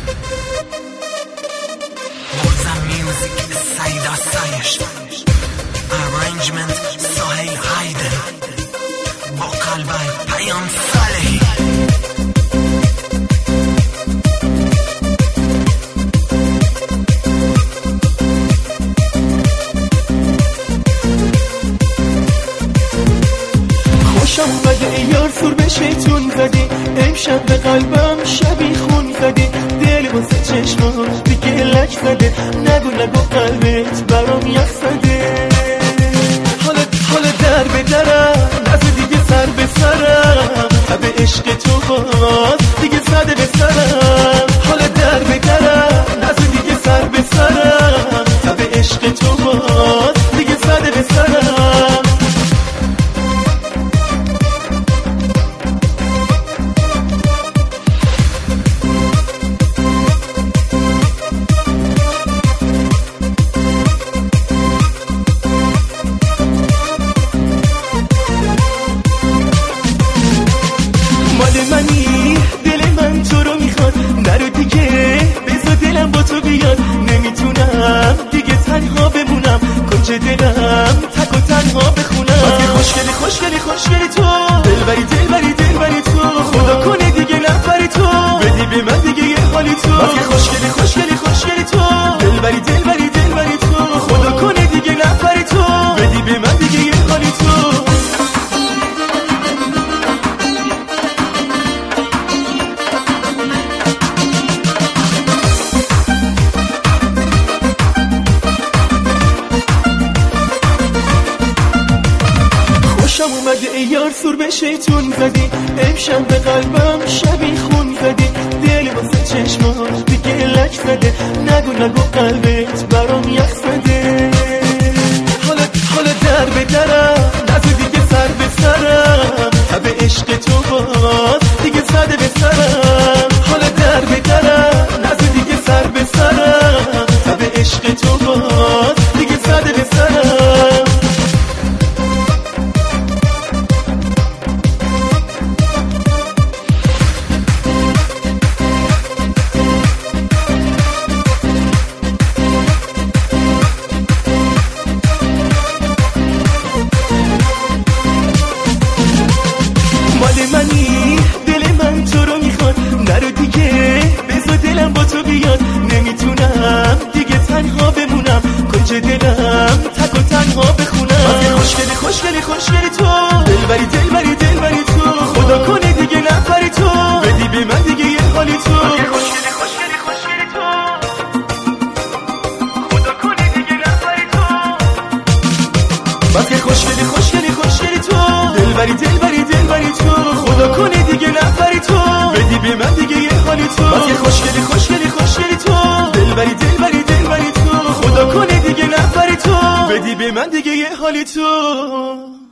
Saida Sayesh Arrangement Sohail Haider با قلبای پیام صالحی خوشم اومده ای یار سور به شیطون زدی امشب به قلبم شبی خون زدی دل واسه چشمم دیگه لک زده نگو نگو قلبت برام یخ زده حالا در به درم نزد دیگه سر به سرم به عشق تو باز دیگه زده به سرم حالا در به درم نزد دیگه سر به سرم به عشق تو باز دیگه زده به سرم منی دل من تو رو میخواد نرو دیگه بذار دلم با تو بیاد نمیتونم دیگه تنها بمونم کنج دلم تک و تنها بخونم واسه خوشگلی خوشگلی خوشگلی تو دلبری دلبری دلبری تو خدا کنه دیگه نفری تو بدی به من دیگه یه حالی تو واسه خوشگلی خوشگلی خوشگلی تو دلبری دلبری دلبری تو خدا کنه دیگه نفری تو بدی به من دیگه یه حالی تو خوشم اومده ای یار سور به شیطون زدی امشب به قلبم شبی خون زدی دل واسه چشمام دیگه لک زده نگو نگو قلبت برام یخ زده حالا در به درم نزد دیگه سر به سرم به عشق تو باز دیگه زده به سرم حالا در به درم نزد دیگه سر به سرم به عشق تو باز دیگه زده به سرم منی دل من تو رو میخواد نرو دیگه بذار دلم با تو بیاد نمیتونم دیگه تنها بمونم کنج دلم تک و تنها بخونم واسه خوشگلی خوشگلی خوشگلی تو دلبری دلبری دلبری تو خدا کنه دیگه نفری تو بدی به من دیگه یه حالی تو واسه خوشگلی خوشگلی خوشگلی تو خدا کنه دیگه نفری تو واسه خوشگلی خوشگلی خوشگلی تو دلبری دلبری دلبری تو خدا کنه دیگه نفری تو بدی به من دیگه یه حالی تو واسه خوشگلی خوشگلی خوشگلی تو دلبری دلبری دلبری تو خدا کنه دیگه نفری تو بدی به من دیگه یه حالی تو